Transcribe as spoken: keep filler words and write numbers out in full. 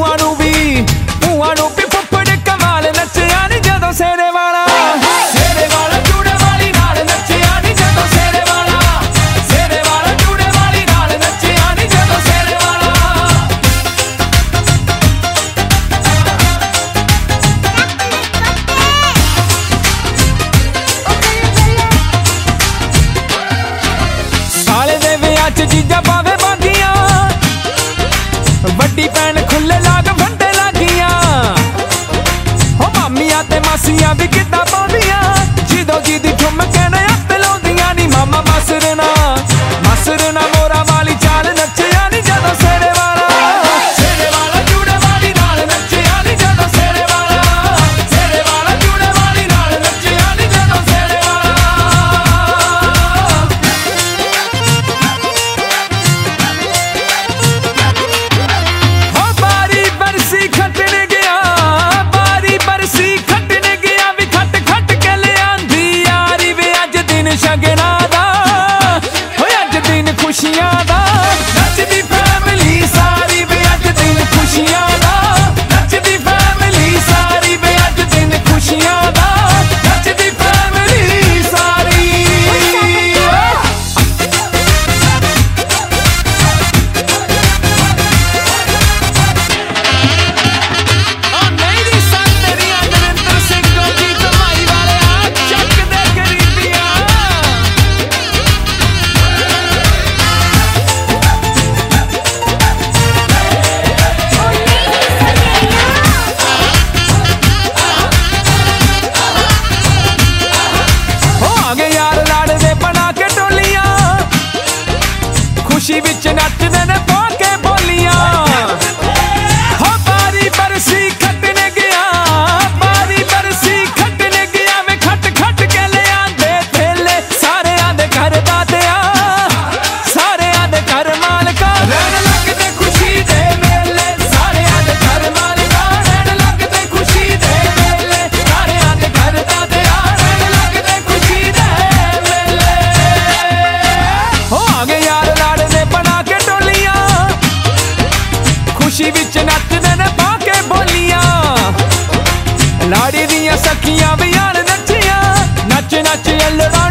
ਭੂਆ ਨੂੰ ਵੀ ਭੂਆ ਨੂੰ ਵੀ ਫੁੱਫੜ ਕਮਾਲ ਨੱਚਿਆ ਨੀ ਜਦੋਂ ਸੇਰੇ ਵਾਲਾ ਸੇਰੇ ਵਾਲਾ ਜੂੜੇ ਵਾਲੀ ਨਾਲ ਨੱਚਿਆ ਨੀ ਜਦੋਂ ਸੇਰੇ ਵਾਲਾ ਸੇਰੇ ਵਾਲਾ ਜੂੜੇ ਵਾਲੀ ਨਾਲ ਨੱਚਿਆ ਨੀ ਜਦੋਂ ਸੇਰੇ ਵਾਲਾ ਸਾਲੇ ਦੇ ਵਿਆਹ ਚ ਜੀਜਾ ਪਾਵੇ ਬਾਂਦੀਆਂ ਵੱਡੀ ਭੈਣ ਖੁੱਲੇ ਲਾਗ ਫੰਡੇ ਲੱਗੀਆਂ ਹੋ ਮਾਮੀਆਂ ਤੇ ਮਾਸੀਆਂ ਵੀ ਕਿੱਦਾਂ ਪਾਉਂਦੀਆਂ ਜਦੋਂ ਜਿਹਦੀ ਠੁਮਕੇ ਨੇ ਹੱਥ ਲਾਉਂਦੀਆਂ ਨੀ ਮਾਮਾ ਮਸਰਨਾ ਮਸਰਨਾ ਮੋਰਾ ਵਾਲੀ ਚਾਲ ਨੱਚਿਆ ਨੀ ਜਦੋਂ ਸੇਰੇ ਵਾਲਾ ਸੇਰੇ ਵਾਲਾ ਜੂੜੇ ਵਾਲੀ ਨਾਲ ਨੱਚਿਆ ਨੀ ਜਦੋਂ ਸੇਰੇ ਵਾਲਾ ਸੇਰੇ ਵਾਲਾ ਜੂੜੇ ਵਾਲੀ ਨਾਲ ਨੱਚਿਆ ਨੀ ਜਦੋਂ ਸੇਰੇ ਵਾਲਾ ਬਾਰੀ ਬਰਸੀ ਖੱਟਣ ਗਿਆ ਬਾਰੀ ਬਰਸੀ ਖੱਟਣ ਗਿਆ ਵੀ ਖੱਟ ਖੱਟ ਕੇ ਲਿਆਂਦੀ ਯਾਰੀ ਵੇ ਅੱਜ ਦਿਨ ਸ਼ਗਨਾਂ ਦਾ ਹੋਏ ਅੱਜ ਦਿਨ ਖੁਸ਼ੀਆਂ ਦਾ ਨੱਚਦੀ ਫੈਮਿਲੀ ਸਾਰੀ ਵੇ ਅੱਜ ਦਿਨ ਖੁਸ਼ੀਆਂ ਦਾ ਨੱਚਦੀ ਫੈਮਿਲੀ ਸਾਰੀ ਵੇ ਅੱਜ ਦਿਨ ਖੁਸ਼ੀਆਂ ਦਾ ਨੱਚਦੀ ਫੈਮਿਲੀ ਸਾਰੀ ਓ ਨਹੀਂ ਦੀ ਸੰਤਰੀਆਂ ਦਵਿੰਦਰ ਸਿੰਘ ਗੋਗੀ ਕਮਾਈ ਵਾਲੇ ਆ ਚੱਕ ਦੇ ਗਰੀਬੀਆਂ ਹੋ ਆ ਗਏ ਯਾਰ ਲਾੜਦੇ ਬਣਾ ਕੇ ਟੋਲੀਆਂ ਖੁਸ਼ੀ ਵਿੱਚ ਨੱਚਦੇ ਨੇ ਪਾ ਕੇ ਬੋਲੀਆਂ ਹੋ ਬਾਰੀ ਬਰਸੀ ਖੱਟਣ ਗਿਆ ਬਾਰੀ ਬਰਸੀ ਖੱਟਣ ਗਿਆ ਵੇ ਖੱਟ ਖੱਟ ਕੇ ਲਿਆਂਦੇ ਥੇਲੇ ਸਾਰਿਆਂ ਦੇ ਘਰ ਦਾਤਿਆ ਸਾਰਿਆਂ ਦੇ ਘਰ ਮਾਲਕਾ ਰਹਿਣ ਲੱਗਦੇ ਖੁਸ਼ੀ ਦੇ ਮੇਲੇ ਸਾਰਿਆਂ ਦੇ ਘਰ ਮਾਲਕਾ ਰਹਿਣ ਲੱਗਦੇ ਖੁਸ਼ੀ ਦੇ ਮੇਲੇ ਸਾਰਿਆਂ ਦੇ ਘਰ ਦਾਤਿਆ ਰਹਿਣ ਲੱਗਦੇ ਖੁਸ਼ੀ ਦੇ ਮੇਲੇ ਹੋ ਆ ਗਏ ਯਾਰ ਲਾੜਦੇ ਬਣਾ ਕੇ ਟੋਲੀਆਂ ਖੁਸ਼ੀ ਵਿੱਚ ਨੱਚਦੇ ਨੇ ਪਾ ਕੇ ਬੋਲੀਆਂ ਲਾੜੀ ਦੀਆਂ ਸਖੀਆਂ ਵੀ ਆਣ ਨੱਚੀਆਂ ਨੱਚ ਨੱਚ ਅਲੜਾ